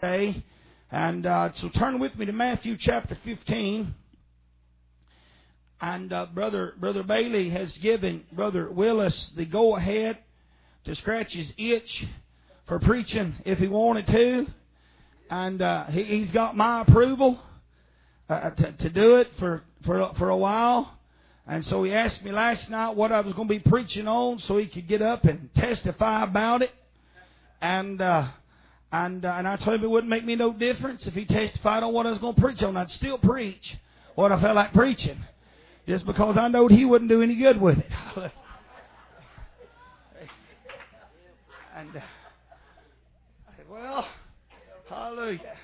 today. And so turn with me to Matthew chapter 15. And Brother Bailey has given Brother Willis the go-ahead to scratch his itch for preaching if he wanted to. And he's got my approval to do it for a while. And so he asked me last night what I was going to be preaching on so he could get up and testify about it. And I told him it wouldn't make me no difference if he testified on what I was going to preach on. I'd still preach what I felt like preaching, just because I knowed he wouldn't do any good with it. And well, hallelujah.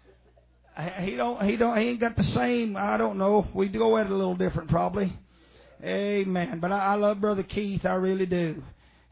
He ain't got the same. I don't know. We go at it a little different, probably. Amen. But I love Brother Keith. I really do.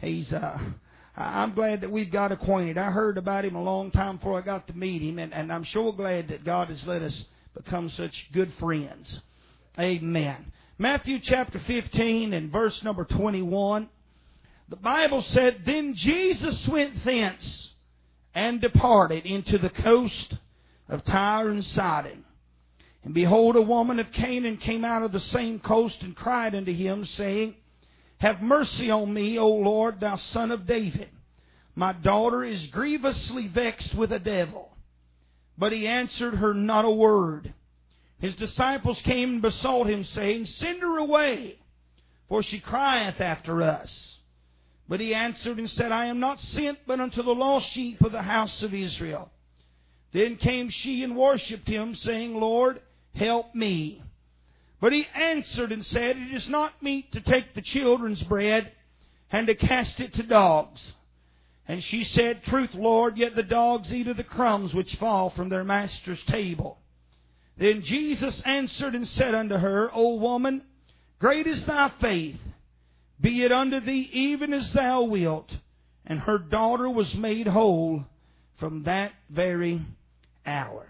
I'm glad that we've got acquainted. I heard about him a long time before I got to meet him, and I'm sure glad that God has let us become such good friends. Amen. Matthew chapter 15 and verse number 21. The Bible said, "Then Jesus went thence and departed into the coast of Tyre and Sidon. And behold, a woman of Canaan came out of the same coast and cried unto him, saying, Have mercy on me, O Lord, thou son of David. My daughter is grievously vexed with a devil. But he answered her not a word. His disciples came and besought him, saying, Send her away, for she crieth after us. But he answered and said, I am not sent but unto the lost sheep of the house of Israel. Then came she and worshipped him, saying, Lord, help me. But he answered and said, It is not meet to take the children's bread and to cast it to dogs. And she said, Truth, Lord, yet the dogs eat of the crumbs which fall from their master's table. Then Jesus answered and said unto her, O woman, great is thy faith. Be it unto thee even as thou wilt. And her daughter was made whole from that very hour."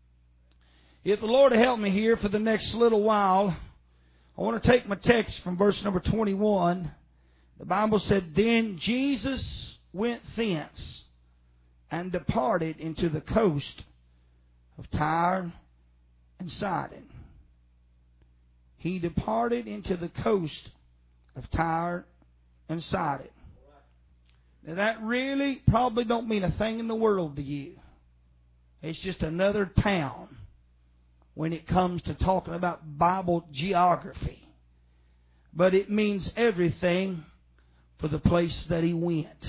If the Lord will help me here for the next little while, I want to take my text from verse number 21. The Bible said, Then Jesus went thence and departed into the coast of Tyre and Sidon. He departed into the coast of Tyre and Sidon. Now that really probably don't mean a thing in the world to you. It's just another town when it comes to talking about Bible geography. But it means everything for the place that he went.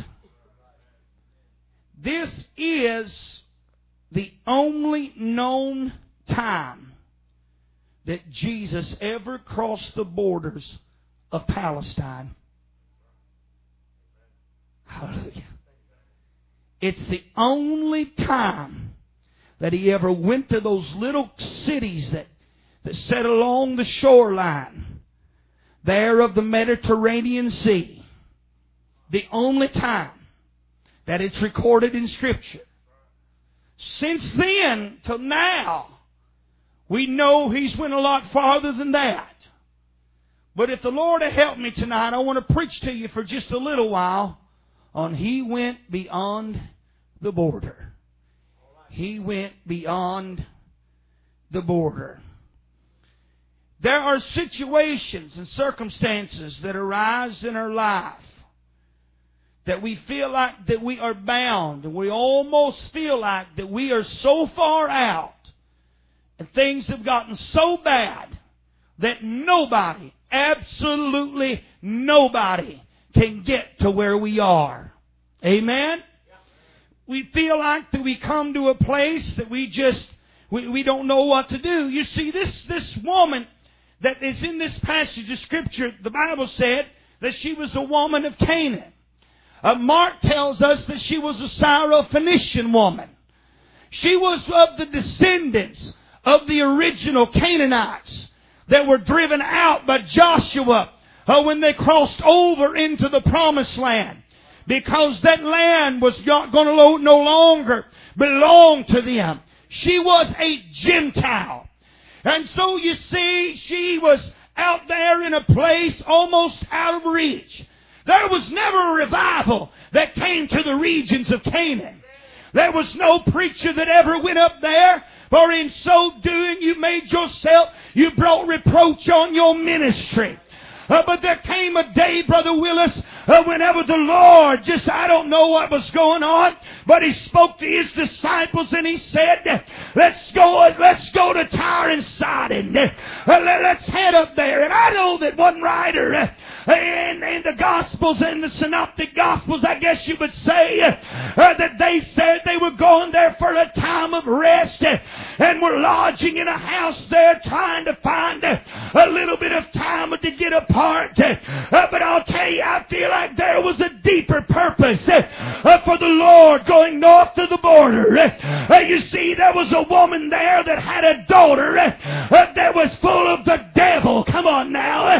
This is the only known time that Jesus ever crossed the borders of Palestine. Hallelujah. It's the only time that he ever went to those little cities that sat along the shoreline there of the Mediterranean Sea. The only time that it's recorded in Scripture. Since then till now, we know he's went a lot farther than that. But if the Lord will help me tonight, I want to preach to you for just a little while on he went beyond the border. He went beyond the border. There are situations and circumstances that arise in our life that we feel like that we are bound, and we almost feel like that we are so far out and things have gotten so bad that nobody, absolutely nobody, can get to where we are. Amen? We feel like that we come to a place that we don't know what to do. You see, this woman that is in this passage of Scripture, the Bible said that she was a woman of Canaan. Mark tells us that she was a Syrophoenician woman. She was of the descendants of the original Canaanites that were driven out by Joshua when they crossed over into the Promised Land. Because that land was not going to no longer belong to them. She was a Gentile. And so you see, she was out there in a place almost out of reach. There was never a revival that came to the regions of Canaan. There was no preacher that ever went up there, for in so doing you brought reproach on your ministry. But there came a day, Brother Willis, whenever the Lord I don't know what was going on, but He spoke to His disciples and He said, let's go to Tyre and Sidon. Let's head up there. And I know that one writer in the Gospels, in the Synoptic Gospels, I guess you would say, that they said they were going there for a time of rest and were lodging in a house there trying to find a little bit of time to get apart. But I'll tell you, I feel like there was a deeper purpose for the Lord going north to the border. You see, there was a woman there that had a daughter that was full of the devil. Come on now.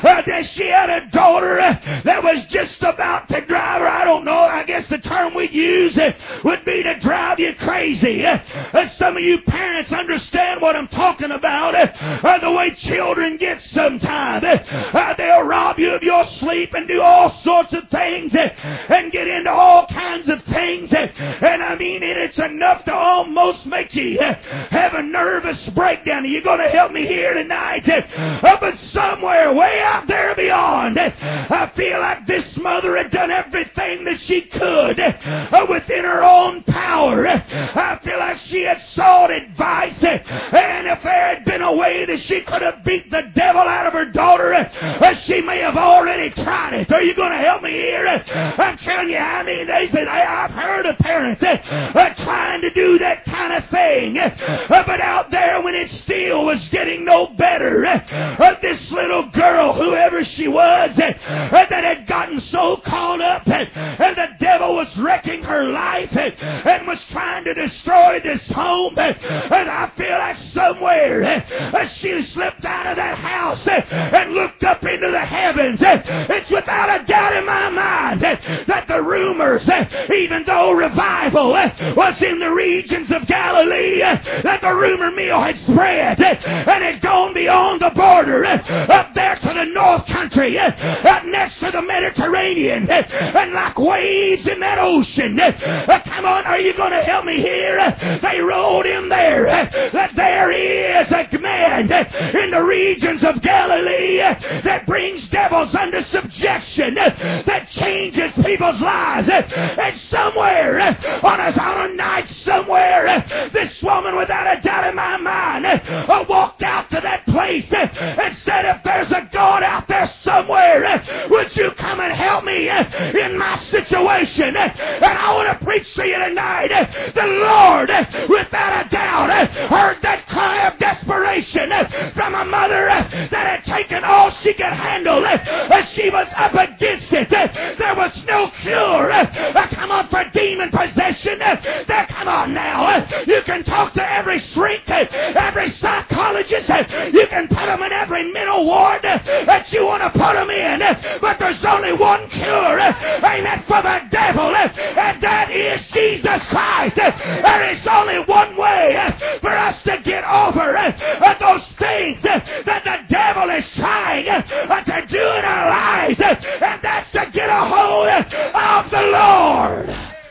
She had a daughter that was just about to drive her. I don't know. I guess the term we'd use would be to drive you crazy. Some of you parents understand what I'm talking about. The way children get sometimes. They'll rob you of your sleep and do all sorts of things and get into all kinds of things. And I mean, it's enough to almost make you have a nervous breakdown. Are you going to help me here tonight? But somewhere way out there beyond, I feel like this mother had done everything that she could within her own power. I feel like she had sought advice, and if there had been a way that she could have beat the devil out of her daughter, she may have already tried it. Are you going to help me here? I'm telling you, I mean, they said, I've heard of parents trying to do that kind of thing, but out there when it still was getting no better, this little girl, whoever she was, that had gotten so caught up, and the devil was wrecking her life and was trying to destroy this home, and I feel like somewhere she slipped out of that house and looked up into the heavens. It's without a doubt in my mind that the rumors, even though revival was in the regions of Galilee, that the rumor mill had spread and had gone beyond the border up there to the north country, up next to the Mediterranean, and like waves in that ocean. Come on, are you going to help me here? They wrote in there that there is a man in the regions of Galilee that brings devils under subjection, that changes people's lives. And somewhere on a night somewhere, this woman, without a doubt in my mind, walked out to that place and said, if there's a God out there somewhere, would you come and help me in my situation? And I want to preach to you tonight. The Lord, without a doubt, heard that cry of desperation from a mother that had taken all she could handle. She was up against it. There was no cure. Come on, for demon possession. Come on now. You can talk to every shrink, every psychologist. You can put them in every mental ward that you want to put them in. But there's only one cure. Amen. For the devil. And that is Jesus Christ. There is only one way for us to get over those things that the devil is trying to do in our lives, and that's to get a hold of the Lord.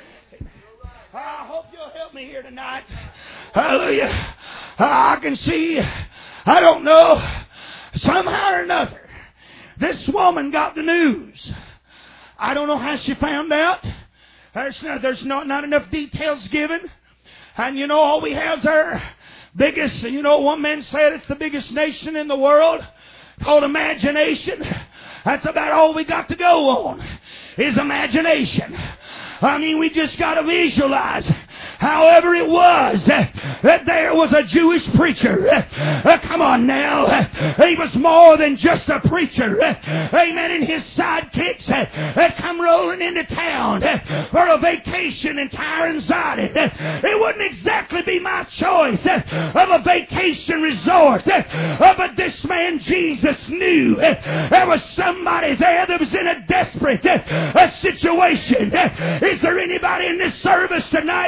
I hope you'll help me here tonight. Hallelujah. I can see, I don't know, somehow or another, this woman got the news. I don't know how she found out. There's not enough details given. And you know, all we have is our biggest, you know, one man said it's the biggest nation in the world, called imagination. That's about all we got to go on, is imagination. I mean, we just got to visualize. However it was that there was a Jewish preacher. Come on now. He was more than just a preacher. Amen. And his sidekicks had come rolling into town for a vacation in Tyre and Sidon. It wouldn't exactly be my choice of a vacation resort. But this man Jesus knew there was somebody there that was in a desperate situation. Is there anybody in this service tonight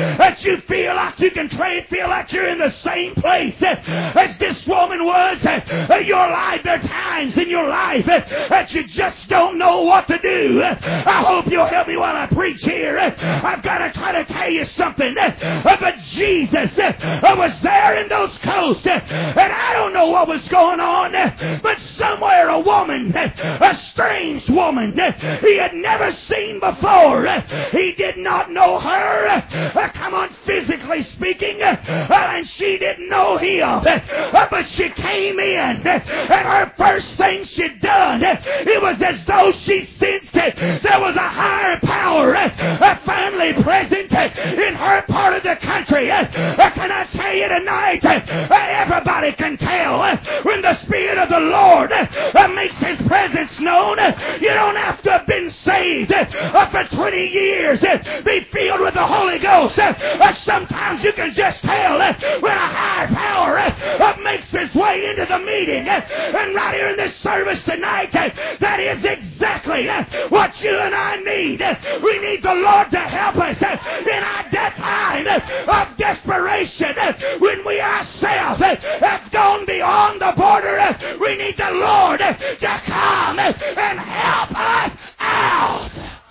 that you feel like you can feel like you're in the same place as this woman was. Your life, there are times in your life that you just don't know what to do. I hope you'll help me while I preach here. I've got to try to tell you something. But Jesus was there in those coasts, and I don't know what was going on, but somewhere a woman, a strange woman he had never seen before. He did not know her. Come on, physically speaking, and she didn't know him. But she came in, and her first thing she'd done, it was as though she sensed there was a higher power, a family present in her part of the country. Can I tell you tonight, everybody can tell when the Spirit of the Lord makes His presence known. You don't have to have been saved for 20 years, be filled with the Holy Ghost. Sometimes you can just tell when a higher power makes its way into the meeting. And right here in this service tonight, that is exactly what you and I need. We need the Lord to help us in our time of desperation when we ourselves have gone beyond the border. We need the Lord to come and help us out.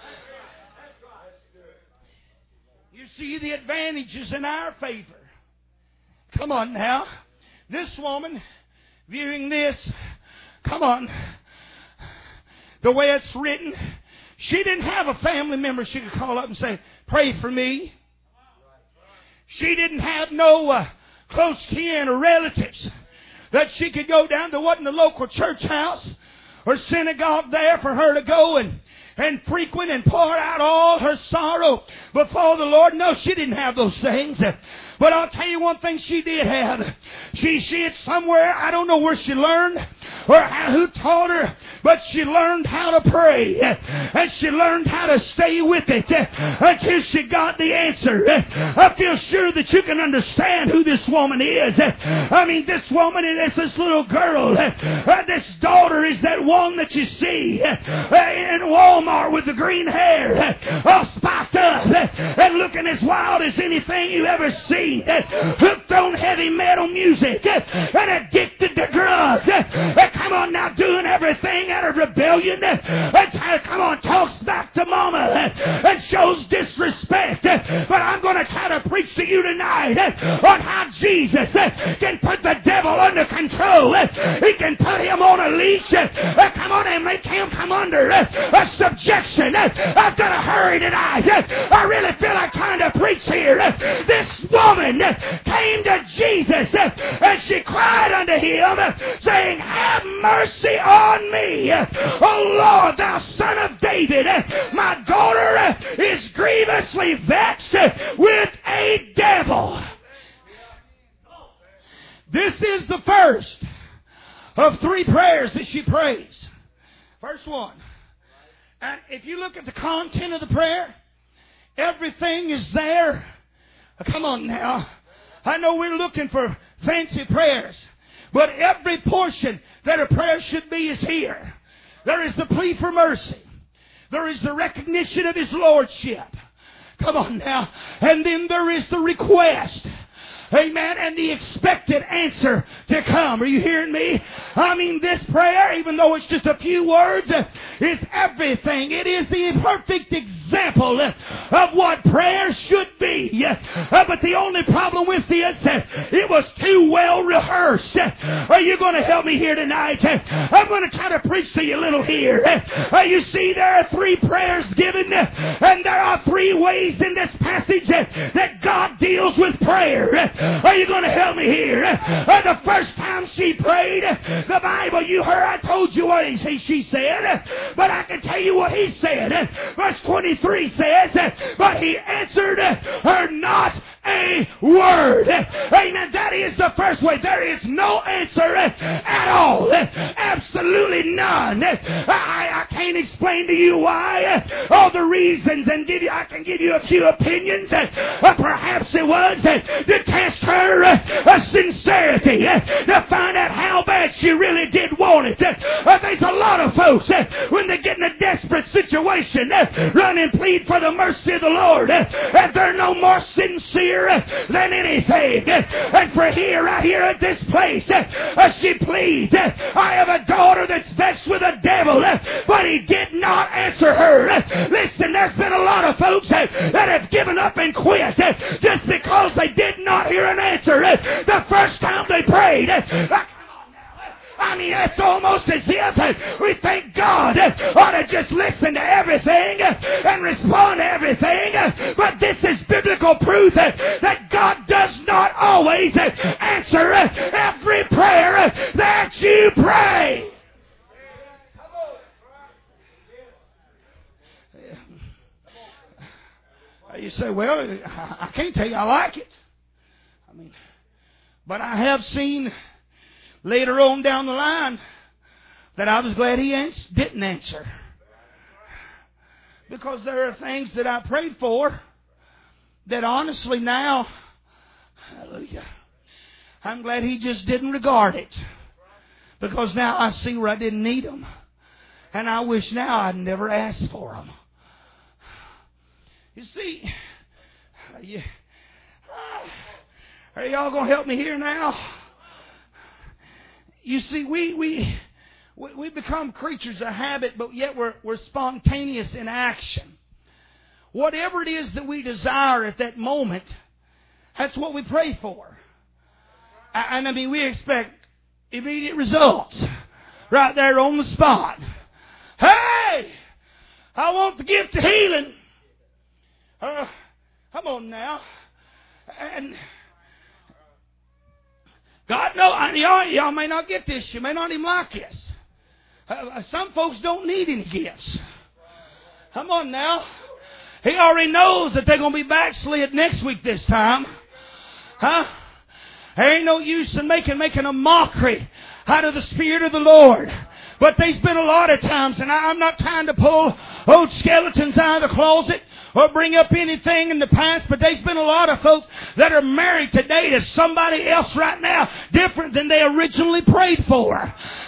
You see the advantages in our favor. Come on now. This woman, viewing this, come on, the way it's written, she didn't have a family member she could call up and say, pray for me. She didn't have no close kin or relatives that she could go down. There wasn't a local church house or synagogue there for her to go and frequent and pour out all her sorrow before the Lord. No, she didn't have those things. But I'll tell you one thing she did have. She had somewhere, I don't know where she learned or who taught her, but she learned how to pray. And she learned how to stay with it until she got the answer. I feel sure that you can understand who this woman is. I mean, this woman is this little girl. This daughter is that one that you see in Walmart with the green hair, all spiked up and looking as wild as anything you ever see. Hooked on heavy metal music and addicted to drugs. Come on now, doing everything out of rebellion. Come on, talks back to mama and shows disrespect. But I'm going to try to preach to you tonight on how Jesus can put the devil under control. He can put him on a leash. Come on, and make him come under a subjection. I've got to hurry tonight. I really feel like trying to preach here. This woman came to Jesus and she cried unto him, saying, have mercy on me, O Lord, thou son of David. My daughter is grievously vexed with a devil. This is the first of three prayers that she prays. First one. And if you look at the content of the prayer, everything is there. Come on now. I know we're looking for fancy prayers, but every portion that a prayer should be is here. There is the plea for mercy. There is the recognition of His Lordship. Come on now. And then there is the request. Amen. And the expected answer to come. Are you hearing me? I mean, this prayer, even though it's just a few words, is everything. It is the perfect example of what prayer should be. But the only problem with this, it was too well rehearsed. Are you going to help me here tonight? I'm going to try to preach to you a little here. You see, there are three prayers given, and there are three ways in this passage that God deals with prayer. Are you going to help me here? The first time she prayed, the Bible, you heard, I told you what she said, but I can tell you what he said. Verse 23 says, but he answered her not a word. Amen. That is the first way. There is no answer at all. Absolutely none. I can't explain to you why. All the reasons, and I can give you a few opinions. Perhaps it was to test her sincerity, to find out how bad she really did want it. There's a lot of folks, when they get in a desperate situation, run and plead for the mercy of the Lord, and they're no more sincere than anything. And for right here at this place, she pleads, I have a daughter that's vexed with the devil, but he did not answer her. Listen, there's been a lot of folks that have given up and quit just because they did not hear an answer the first time they prayed. I mean, it's almost as if we think God ought to just listen to everything and respond to everything. But this is biblical proof that God does not always answer every prayer that you pray. You say, well, I can't tell you I like it. I mean, but I have seen later on down the line that I was glad he didn't answer. Because there are things that I prayed for that honestly now, hallelujah, I'm glad he just didn't regard it. Because now I see where I didn't need them. And I wish now I'd never asked for them. You see, are y'all going to help me here now? You see, we become creatures of habit, but yet we're spontaneous in action. Whatever it is that we desire at that moment, that's what we pray for. And I mean, we expect immediate results right there on the spot. Hey, I want the gift of healing. Come on now. And God knows, y'all may not get this. You may not even like this. Some folks don't need any gifts. Come on now. He already knows that they're going to be backslid next week this time. Huh? There ain't no use in making a mockery out of the Spirit of the Lord. But there's been a lot of times, and I'm not trying to pull old skeletons out of the closet or bring up anything in the past, but there's been a lot of folks that are married today to somebody else right now different than they originally prayed for.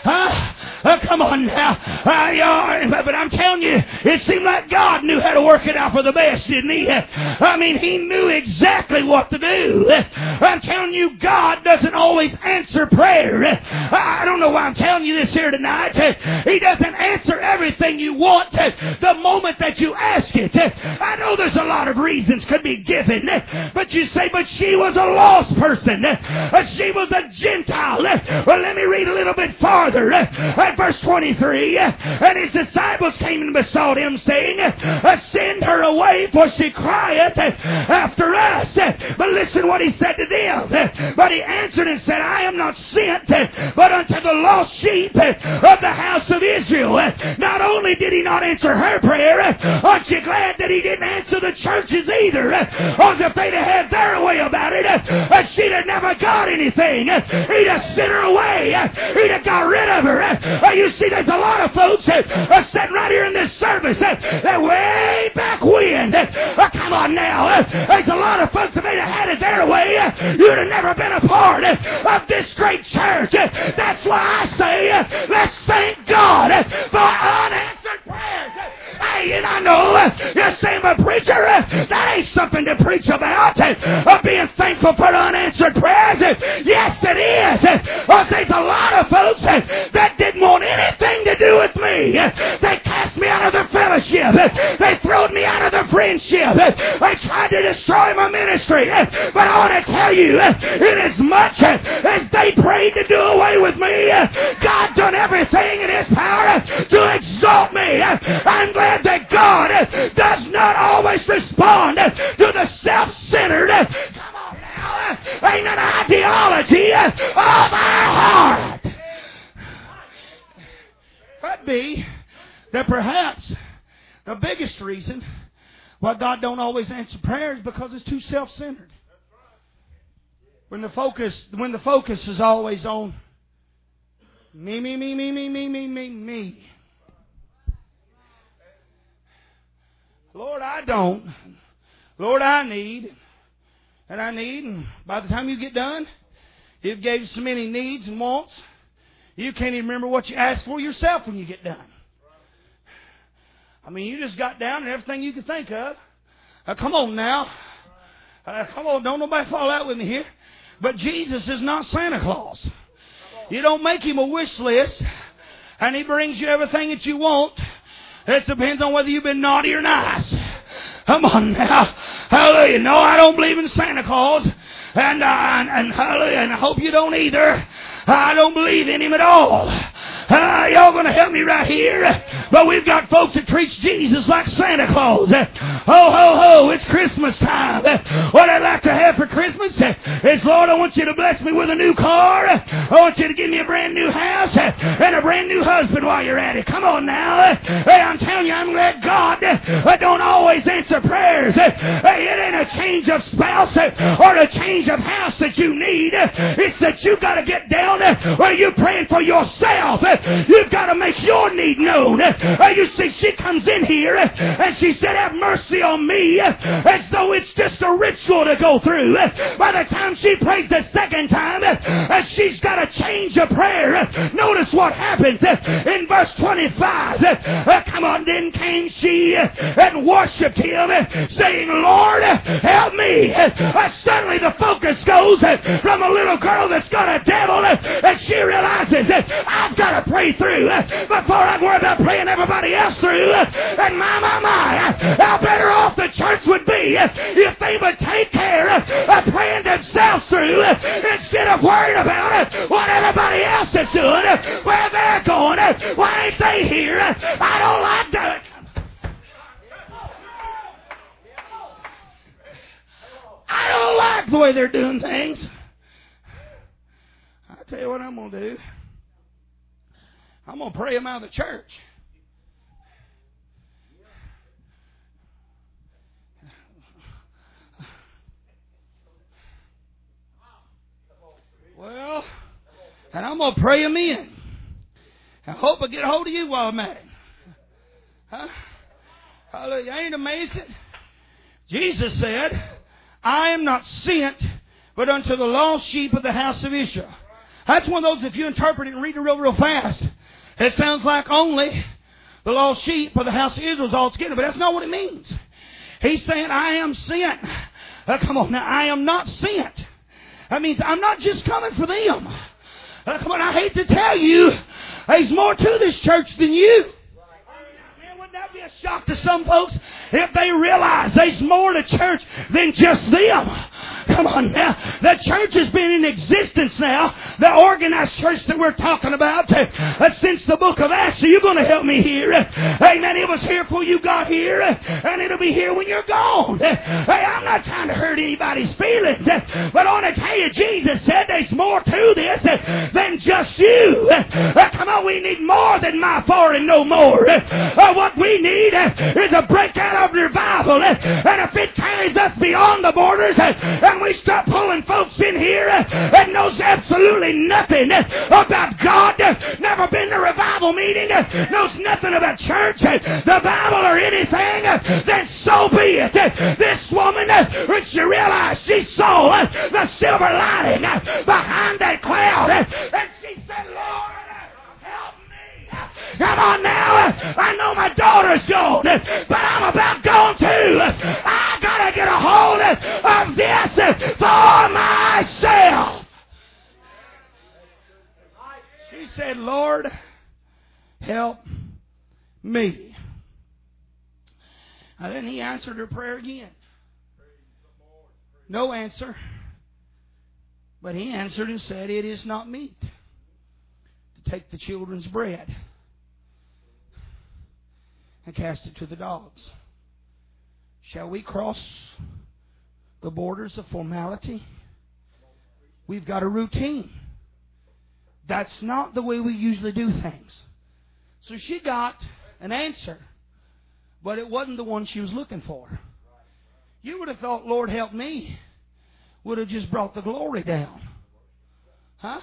Come on now. But I'm telling you, it seemed like God knew how to work it out for the best, didn't he? I mean, he knew exactly what to do. I'm telling you, God doesn't always answer prayer. I don't know why I'm telling you this here tonight. He doesn't answer everything you want the moment that you ask it. I know there's a lot of reasons could be given, but you say, but she was a lost person. She was a Gentile. Well, let me read a little bit farther. At verse 23, and his disciples came and besought him, saying, send her away, for she crieth after us. But listen what he said to them. But he answered and said, I am not sent but unto the lost sheep of the house of Israel. Not only did he not answer her prayer, aren't you glad that he didn't answer the churches either? Because if they'd have had their way about it, she'd have never got anything. He'd have sent her away. He'd have got rid of her. You see, there's a lot of folks sitting right here in this service that way back when. Come on now. There's a lot of folks that may have had it their way. You'd have never been a part of this great church. That's why I say, let's thank God for unanswered prayers. Hey, and I know you're saying, but preacher, that ain't something to preach about, of being thankful for unanswered prayers. Yes, it is. Because there's a lot of folks that didn't want anything to do with me. They cast me out of their fellowship. They throwed me out of their friendship. They tried to destroy my ministry. But I want to tell you, inasmuch as they prayed to do away with me, God done everything in His power to exalt me. I'm glad that God does not always respond to the self-centered, come on now, ain't an ideology of our heart. Could be that perhaps the biggest reason why God don't always answer prayers is because it's too self-centered. When the focus is always on me. Lord, I don't. Lord, I need. And I need. And by the time you get done, you've gave so many needs and wants, you can't even remember what you asked for yourself when you get done. I mean, you just got down and everything you could think of. Come on now. Come on, don't nobody fall out with me here. But Jesus is not Santa Claus. You don't make Him a wish list and He brings you everything that you want. It depends on whether you've been naughty or nice. Come on now. Hallelujah. No, I don't believe in Santa Claus. And hallelujah. And I hope you don't either. I don't believe in Him at all. Y'all going to help me right here. But we've got folks that treat Jesus like Santa Claus. Ho, ho, ho, it's Christmas time. What I'd like to have for Christmas is, Lord, I want you to bless me with a new car. I want you to give me a brand new house and a brand new husband while you're at it. Come on now. Hey, I'm telling you, I'm glad God don't always answer prayers. Hey, it ain't a change of spouse or a change of house that you need. It's that you got to get down where you're praying for yourself. You've got to make your need known. You see, she comes in here and she said, have mercy on me, as though it's just a ritual to go through. By the time she prays the second time, she's got a change of prayer. Notice what happens in verse 25. Come on, then came she and worshipped Him, saying, Lord, help me. Suddenly the focus goes from a little girl that's got a devil, and she realizes I've got to pray through before I worry about praying everybody else through. And my, how better off the church would be if they would take care of praying themselves through instead of worrying about what everybody else is doing, where they're going, why ain't they here? I don't like that. I don't like the way they're doing things. I'll tell you what I'm going to do. I'm going to pray them out of the church. Well, and I'm going to pray them in. I hope I get a hold of you while I'm at it. Huh? Hallelujah. Ain't it amazing? Jesus said, I am not sent but unto the lost sheep of the house of Israel. That's one of those, if you interpret it and read it real fast, it sounds like only the lost sheep of the house of Israel is all together, but that's not what it means. He's saying, I am sent. Come on now, I am not sent. That means I'm not just coming for them. Come on, I hate to tell you, there's more to this church than you. Man, wouldn't that be a shock to some folks if they realize there's more to church than just them? Come on now. The church has been in existence now, the organized church that we're talking about, since the book of Acts. So you're going to help me here. Amen. It was here before you got here, and it'll be here when you're gone. Hey, I'm not trying to hurt anybody's feelings, but I want to tell you, Jesus said there's more to this than just you. Come on, we need more than my for and no more. What we need is a breakout of revival, and if it carries us beyond the borders, and we start pulling folks in here that knows absolutely nothing about God, never been to a revival meeting, knows nothing about church, the Bible, or anything, then so be it. This woman, when she realized, she saw the silver lining behind that cloud, and she said, Lord, help me. Come on now. I know my daughter's gone, but I'm about gone too. I got to get a hold of this for myself. She said, Lord, help me. And then He answered her prayer again. No answer. But He answered and said, it is not meet to take the children's bread and cast it to the dogs. Shall we cross the borders of formality? We've got a routine. That's not the way we usually do things. So she got an answer, but it wasn't the one she was looking for. You would have thought, Lord, help me, would have just brought the glory down. Huh?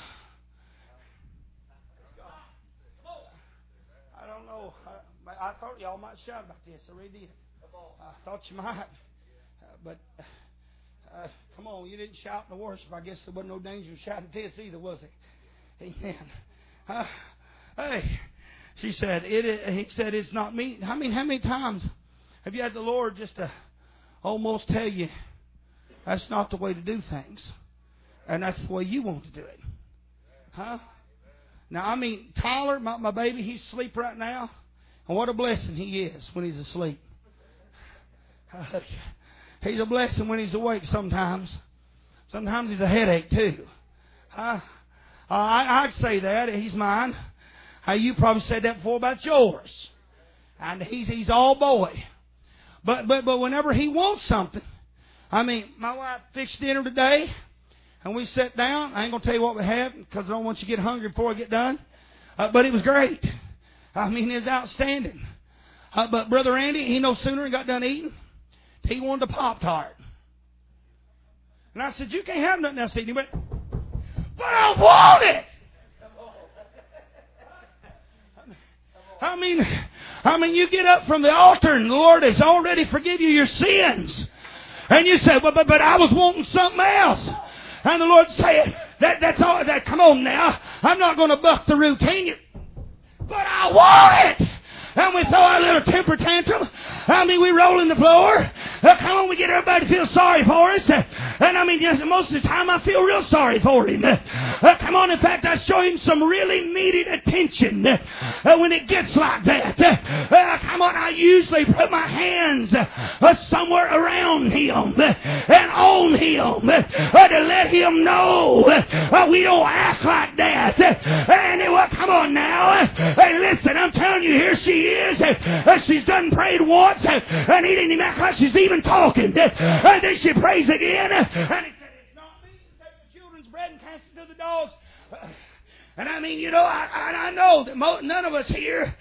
I don't know. I thought y'all might shout about this. I really did. I thought you might. But come on, you didn't shout in the worship. I guess there wasn't no danger of shouting this either, was it? Amen. Hey, she said, he said, it's not me. I mean, how many times have you had the Lord just to almost tell you that's not the way to do things? And that's the way you want to do it. Huh? Now, I mean, Tyler, my baby, he's asleep right now. And what a blessing he is when he's asleep. He's a blessing when he's awake sometimes. Sometimes he's a headache too. I'd say that. He's mine. You probably said that before about yours. And he's all boy. But whenever he wants something, I mean, my wife fixed dinner today, and we sat down. I ain't going to tell you what we had because I don't want you to get hungry before I get done. But it was great. I mean, it was outstanding. But Brother Andy, he no sooner got done eating, he wanted a Pop-Tart. And I said, you can't have nothing else to eat. He went, but I want it. I mean, you get up from the altar and the Lord has already forgiven you your sins. And you say, but I was wanting something else. And the Lord said, that's all. Come on now. I'm not going to buck the routine. But I want it. And we throw our little temper tantrum. I mean, we roll in the floor. Come on, we get everybody to feel sorry for us. And I mean, most of the time I feel real sorry for him. Come on, in fact, I show him some really needed attention when it gets like that. Come on, I usually put my hands somewhere around him and on him to let him know we don't act like that. Anyway, come on now. Hey, listen, I'm telling you, here she is. She's done prayed once, and he didn't even act like she's even talking. And then she prays again, and he said, it's not me to take the children's bread and cast it to the dogs. And I mean, you know, I know that none of us here,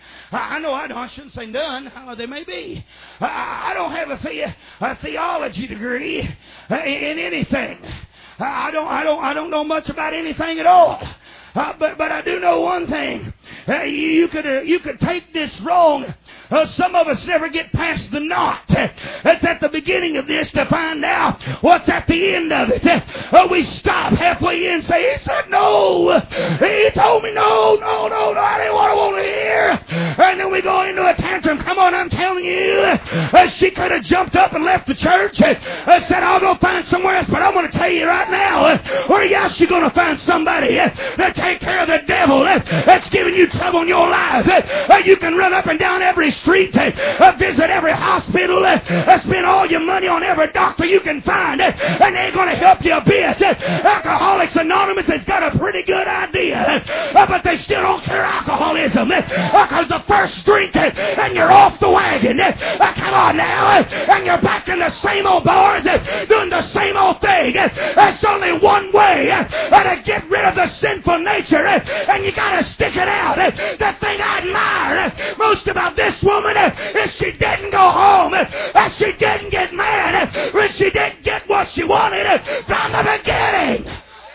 I shouldn't say none, there may be. I don't have a theology degree in anything. I don't know much about anything at all. But I do know one thing. You could take this wrong. Some of us never get past the knot. It's at the beginning of this to find out what's at the end of it. We stop halfway in and say, he said no. He told me no, I didn't want to hear. And then we go into a tantrum. Come on, I'm telling you. She could have jumped up and left the church and said, I'll go find somewhere else. But I'm going to tell you right now, where else you going to find somebody that take care of the devil that's giving you trouble in your life. You can run up and down every street, visit every hospital, spend all your money on every doctor you can find, and they ain't going to help you a bit. Alcoholics Anonymous has got a pretty good idea, but they still don't cure alcoholism because the first drink and you're off the wagon. Come on now, and you're back in the same old bars doing the same old thing. There's only one way to get rid of the sinful nature, and you got to stick it out. The thing I admire most about this woman is she didn't go home. She didn't get mad. She didn't get what she wanted from the beginning.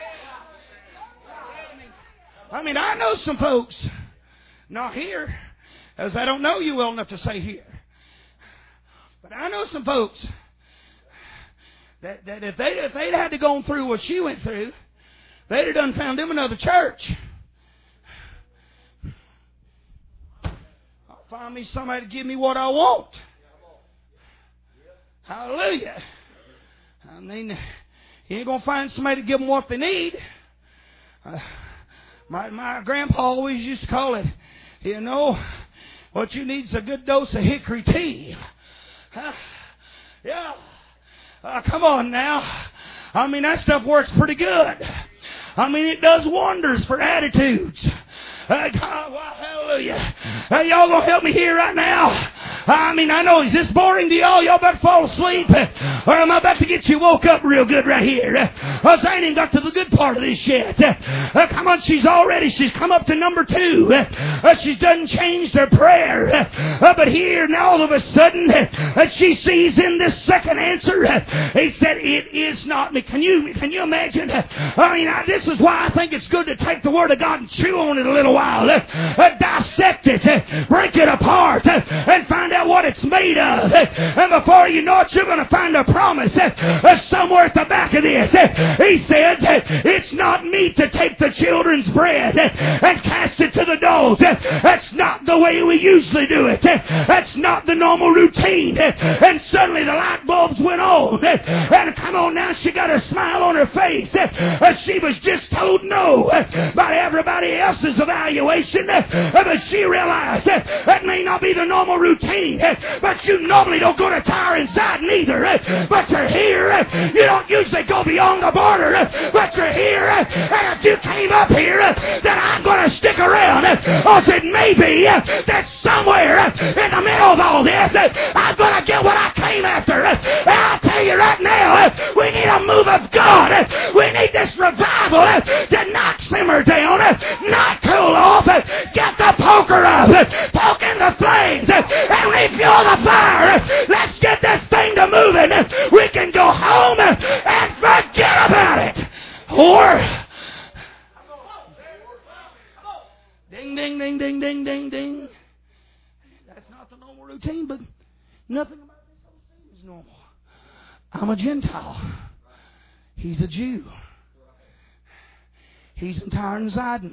I mean, I know some folks, not here, as I don't know you well enough to say here, but I know some folks that if they'd had to go through what she went through, they'd have done found them another church. I'll find me somebody to give me what I want. Hallelujah. I mean, you ain't going to find somebody to give them what they need. My grandpa always used to call it, you know, what you need is a good dose of hickory tea. Yeah. Come on now. I mean, that stuff works pretty good. I mean, it does wonders for attitudes. God, well, hallelujah. Y'all gonna help me here right now? I mean, I know, is this boring to y'all? Y'all better fall asleep. Or am I about to get you woke up real good right here? I ain't even got to the good part of this yet. Come on, she's come up to number 2. She doesn't change her prayer. But here, now all of a sudden, she sees in this second answer, he said, it is not me. Can you imagine? I mean, this is why I think it's good to take the Word of God and chew on it a little while. Dissect it, break it apart, and find out what it's made of. And before you know it, you're going to find a promise somewhere at the back of this. He said, it's not meet to take the children's bread and cast it to the dogs. That's not the way we usually do it. That's not the normal routine. And suddenly the light bulbs went on. And come on now, she got a smile on her face. She was just told no by everybody else's evaluation. But she realized that may not be the normal routine. But you normally don't go to Tyre and Sidon either. But you're here. You don't usually go beyond the border. But you're here. And if you came up here, then I'm going to stick around. I said, maybe that somewhere in the middle of all this, I'm going to get what I came after. And I'll tell you right now, we need a move of God. We need this revival to not simmer down, not cool off. Get the poker up, poke in the flames, and refuel the fire. Let's get this thing to moving. We can go home and forget about it. Or ding, ding, ding, ding, ding, ding, ding. That's not the normal routine, but nothing about this whole scene is normal. I'm a Gentile. He's a Jew. He's in Tyre and Sidon.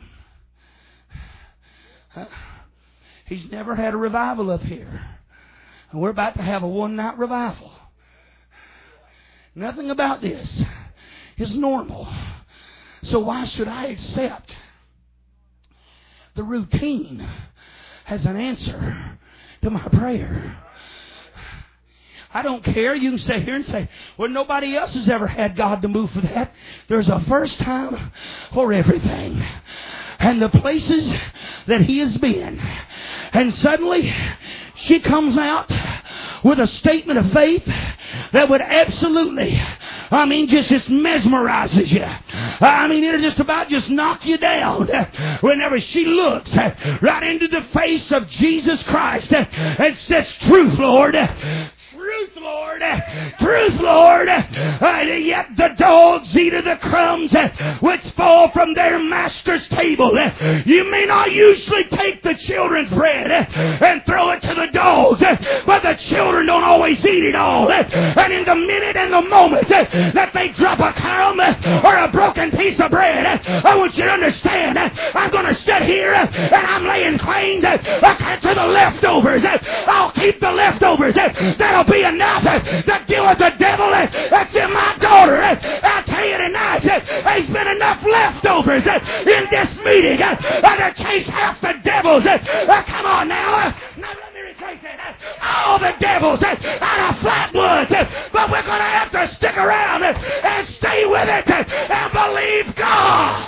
He's never had a revival up here. And we're about to have a one-night revival. Nothing about this is normal. So why should I accept the routine as an answer to my prayer? I don't care. You can sit here and say, well, nobody else has ever had God to move for that. There's a first time for everything. And the places that He has been. And suddenly, she comes out with a statement of faith that would absolutely, just mesmerizes you. It'll just about just knock you down whenever she looks right into the face of Jesus Christ and says, truth, Lord. Truth, Lord. Truth, Lord. Yet the dogs eat of the crumbs which fall from their master's table. You may not usually take the children's bread and throw it to the dogs, but the children don't always eat it all. And in the minute and the moment that they drop a crumb or a broken piece of bread, I want you to understand, I'm going to sit here and I'm laying claims to the leftovers. I'll keep the leftovers. That'll be enough to deal with the devil that's in my daughter. I'll tell you tonight, there's been enough leftovers in this meeting to chase half the devils. Come on now. Now let me retrace it. All the devils out of Flatwoods. But we're going to have to stick around and stay with it and believe God.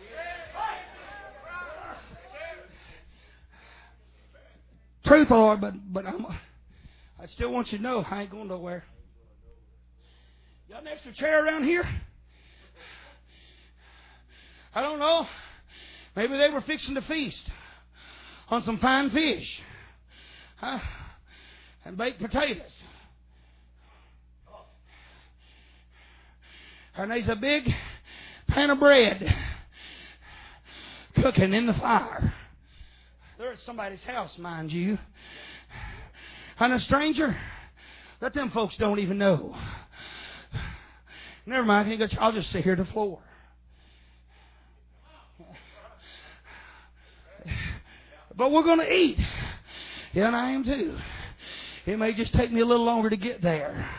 Truth, Lord, but I still want you to know I ain't going nowhere. Got an extra chair around here? I don't know. Maybe they were fixing to feast on some fine fish and baked potatoes. And there's a big pan of bread cooking in the fire. They're at somebody's house, mind you. And a stranger that them folks don't even know. Never mind, I'll just sit here at the floor. But we're going to eat. Yeah, and I am too. It may just take me a little longer to get there.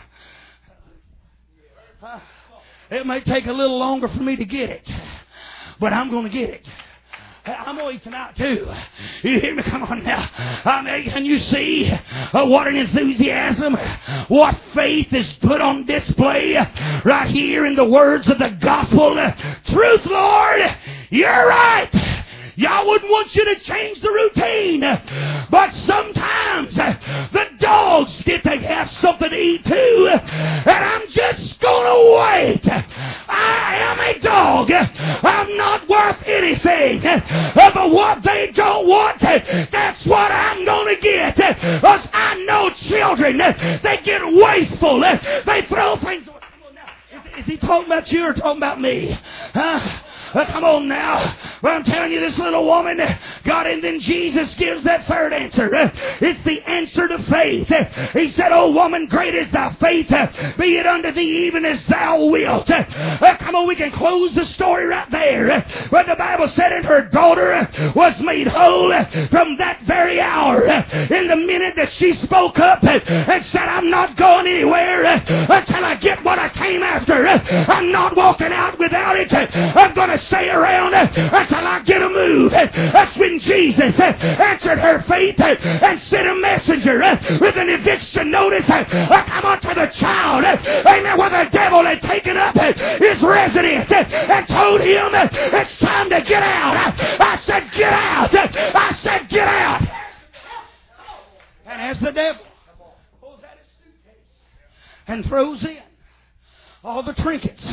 It may take a little longer for me to get it. But I'm going to get it. I'm going to eat tonight too. You hear me? Come on now. Can you see what an enthusiasm, what faith is put on display right here in the words of the gospel? Truth, Lord, you're right. Y'all wouldn't want you to change the routine. But sometimes the dogs get to have something to eat too. And I'm just going to wait. I am a dog. I'm not worth anything. But what they don't want, that's what I'm going to get. Because I know children, they get wasteful. They throw things away. Is he talking about you or talking about me? Huh? Come on now. But I'm telling you, this little woman got in, then Jesus gives that third answer. It's the answer to faith. He said, "O woman, great is thy faith. Be it unto thee even as thou wilt." Come on, we can close the story right there. But the Bible said, and her daughter was made whole from that very hour. In the minute that she spoke up and said, "I'm not going anywhere until I get what I came after. I'm not walking out without it. I'm going to stay around until I get a move." That's when Jesus answered her faith and sent a messenger with an eviction notice. Come on to the child. Amen. Where the devil had taken up his residence and told him, "It's time to get out." I said, "Get out." I said, "Get out." And as the devil pulls out his suitcase and throws in all the trinkets,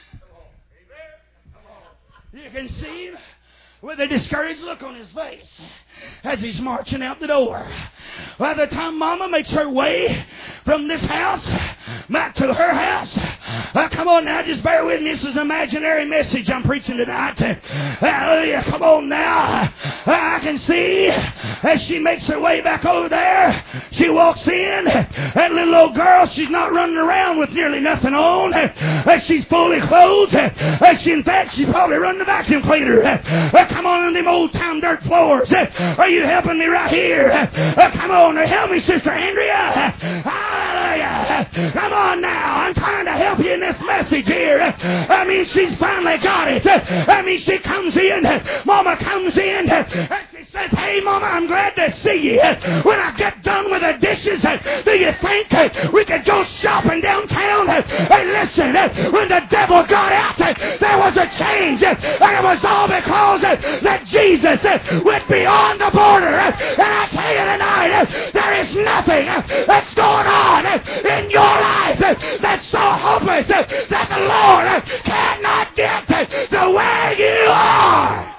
you can see him with a discouraged look on his face as he's marching out the door. By the time Mama makes her way from this house back to her house, come on now, just bear with me. This is an imaginary message I'm preaching tonight. Hallelujah. Come on now. I can see as she makes her way back over there, she walks in. That little old girl, she's not running around with nearly nothing on. She's fully clothed. In fact, she's probably running the vacuum cleaner. Come on them old time dirt floors. Are you helping me right here? Come on, help me, Sister Andrea. Hallelujah. Come on now. I'm trying to help you in this message here. I mean, she's finally got it. I mean, she comes in. Mama comes in. And she says, "Hey, Mama, I'm glad to see you. When I get done with the dishes, do you think we could go shopping downtown?" Hey, listen, when the devil got out, there was a change. And it was all because that Jesus went beyond the border. And I tell you tonight, there is nothing that's going on in your life that's so hopeless that the Lord cannot get to where you are.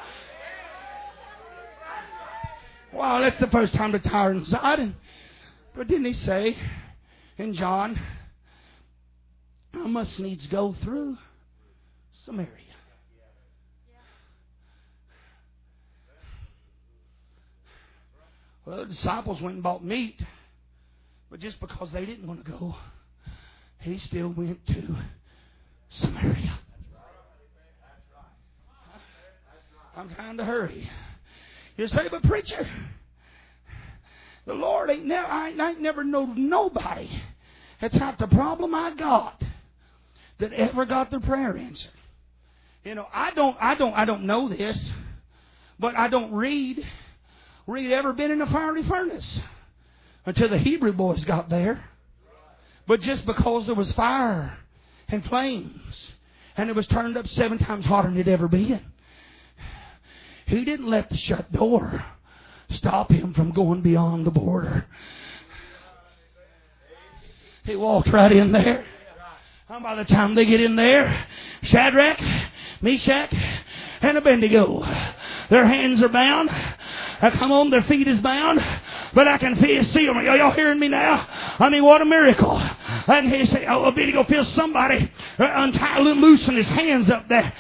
Well, that's the first time to Tyre and Sidon. But didn't he say in John, "I must needs go through Samaria"? Well, the disciples went and bought meat, but just because they didn't want to go, he still went to Samaria. I'm trying to hurry. You say, "But preacher, the Lord ain't never known nobody that's had the problem I got that ever got their prayer answered." You know, I don't know this, but I don't read ever been in a fiery furnace until the Hebrew boys got there. But just because there was fire and flames and it was turned up 7 times hotter than it ever been, he didn't let the shut door stop him from going beyond the border. He walked right in there. And by the time they get in there, Shadrach, Meshach, and Abednego, their hands are bound. Come on, their feet is bound. But I can see them. Are y'all hearing me now? I mean, what a miracle. And he said, Abednego feels somebody untie, loosen his hands up there.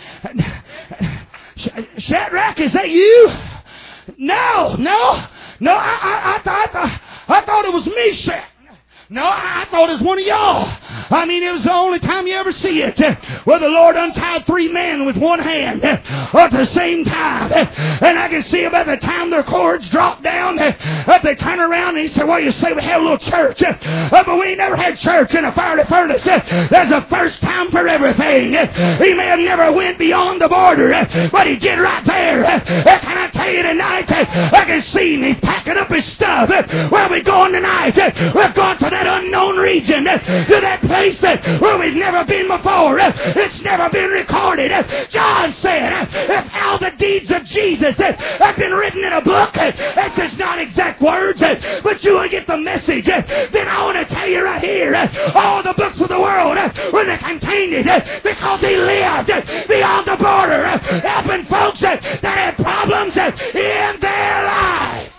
Shadrach, is that you? No. I thought it was Meshach. No, I thought it was one of y'all. I mean, it was the only time you ever see it where the Lord untied 3 men with one hand at the same time. And I can see about the time their cords dropped down that they turn around and he said, "Well, you say we have a little church. But we ain't never had church in a fiery furnace. There's a first time for everything." He may have never went beyond the border, but he did right there. Can I tell tell you tonight, I can see him. He's packing up his stuff. Where are we going tonight? We're going to that unknown region, to that place where we've never been before. It's never been recorded. John said, if all the deeds of Jesus have been written in a book, that's just not exact words, but you will get the message. Then I want to tell you right here, all the books of the world, when they contained it, because he lived beyond the border, helping folks that had problems in their lives.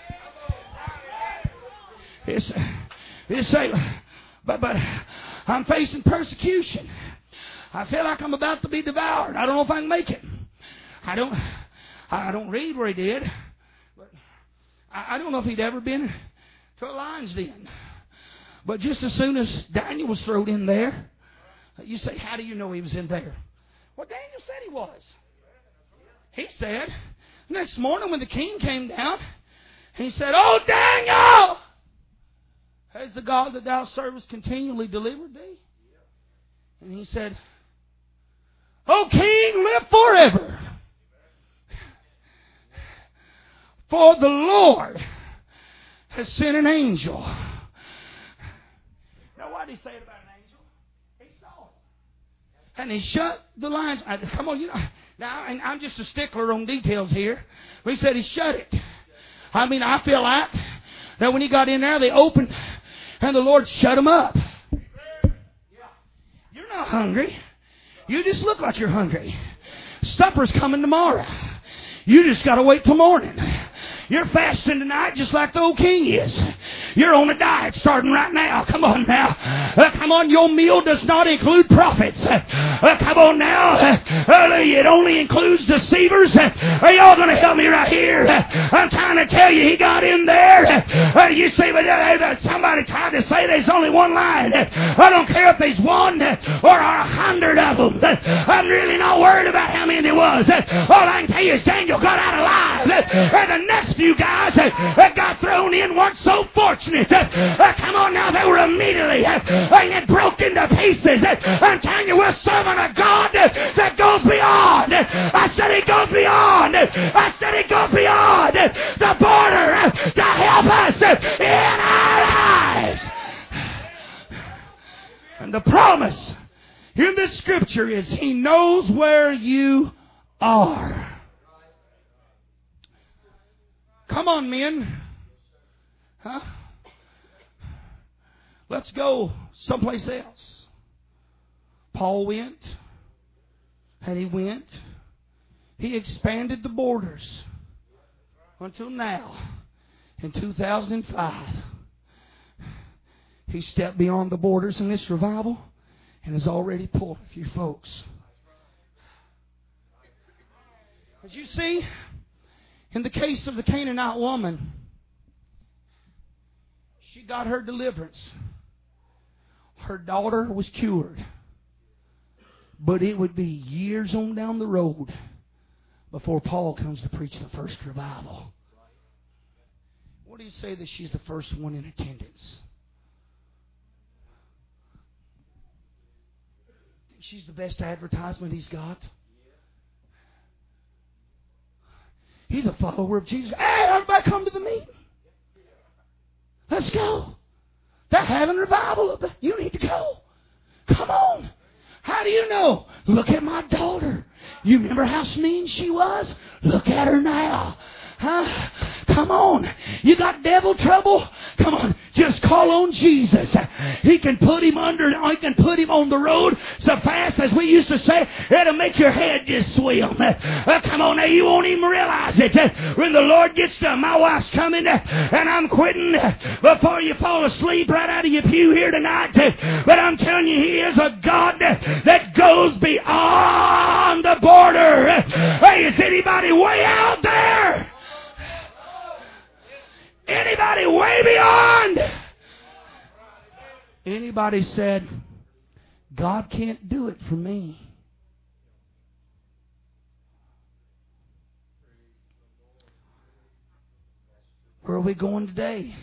It's say, but I'm facing persecution. I feel like I'm about to be devoured. I don't know if I can make it. I don't read where he did, but I don't know if he'd ever been to a lion's den. But just as soon as Daniel was thrown in there, you say, how do you know he was in there? Well, Daniel said he was. He said, next morning when the king came down, he said, oh, Daniel, has the God that thou servest continually delivered thee? And he said, O king, live forever. For the Lord has sent an angel. Now, what did he say about an angel? He saw it. And he shut the lines. Come on, you know. Now, and I'm just a stickler on details here. But he said he shut it. I mean, I feel like that when he got in there, they opened and the Lord shut them up. You're not hungry. You just look like you're hungry. Supper's coming tomorrow. You just got to wait till morning. You're fasting tonight just like the old king is. You're on a diet starting right now. Come on now. Come on, your meal does not include prophets. Come on now. It only includes deceivers. Are y'all going to help me right here? I'm trying to tell you, he got in there. You see, but somebody tried to say there's only one line. I don't care if there's one or 100 of them. I'm really not worried about how many there was. All I can tell you is Daniel got out alive. And the next few guys that got thrown in weren't so fortunate. Come on now, they were immediately broke into pieces. I'm telling you, we're serving a God that goes beyond. I said he goes beyond. I said he goes beyond the border to help us in our lives. And the promise in this scripture is he knows where you are. Come on, men. Huh? Let's go someplace else. Paul went, and he went. He expanded the borders until now, in 2005. He stepped beyond the borders in this revival and has already pulled a few folks. As you see, in the case of the Canaanite woman, she got her deliverance. Her daughter was cured. But it would be years on down the road before Paul comes to preach the first revival. What do you say that she's the first one in attendance? Think she's the best advertisement he's got? He's a follower of Jesus. Hey, everybody come to the meeting. Let's go. They're having revival. You need to go. Come on. How do you know? Look at my daughter. You remember how mean she was? Look at her now. Huh? Come on. You got devil trouble? Come on. Just call on Jesus. He can put him he can put him on the road so fast, as we used to say, it'll make your head just swim. Come on now, you won't even realize it. When the Lord gets done, my wife's coming and I'm quitting before you fall asleep right out of your pew here tonight. But I'm telling you, he is a God that goes beyond the border. Hey, is anybody way out there? Anybody way beyond? Anybody said, God can't do it for me? Where are we going today?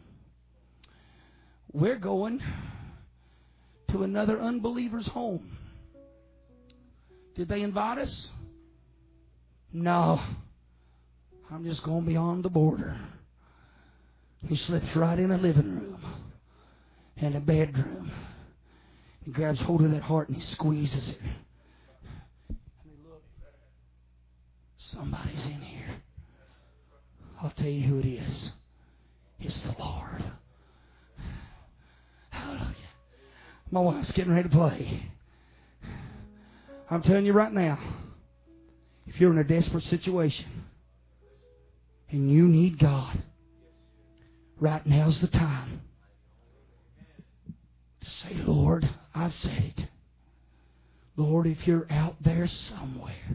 We're going to another unbeliever's home. Did they invite us? No. I'm just going beyond the border. He slips right in a living room and a bedroom. He grabs hold of that heart and he squeezes it. Somebody's in here. I'll tell you who it is. It's the Lord. Hallelujah. My wife's getting ready to play. I'm telling you right now, if you're in a desperate situation and you need God, right now's the time to say, Lord, I've said it. Lord, if you're out there somewhere,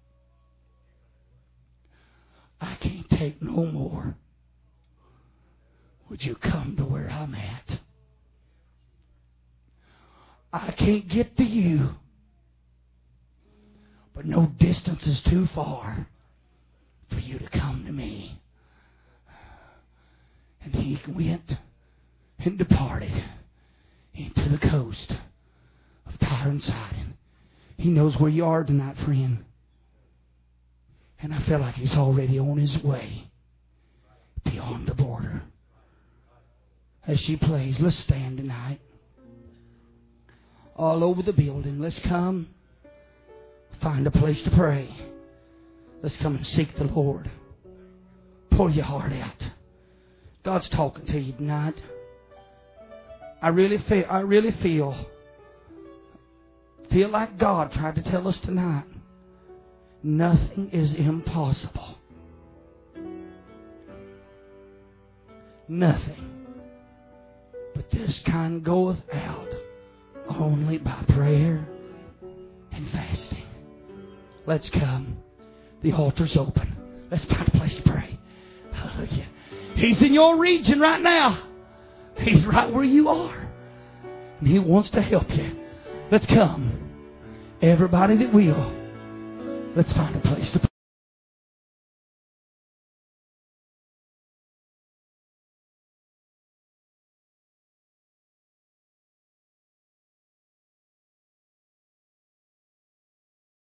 I can't take no more. Would you come to where I'm at? I can't get to you, but no distance is too far for you to come to me. And he went and departed into the coast of Tyre and Sidon. He knows where you are tonight, friend. And I feel like he's already on his way beyond the border. As she plays, let's stand tonight. All over the building, let's come find a place to pray. Let's come and seek the Lord. Pull your heart out. God's talking to you tonight. I really feel like God tried to tell us tonight, nothing is impossible. Nothing. But this kind goeth out only by prayer and fasting. Let's come. The altar's open. Let's find a place to pray. Hallelujah. He's in your region right now. He's right where you are. And He wants to help you. Let's come. Everybody that will. Let's find a place to pray.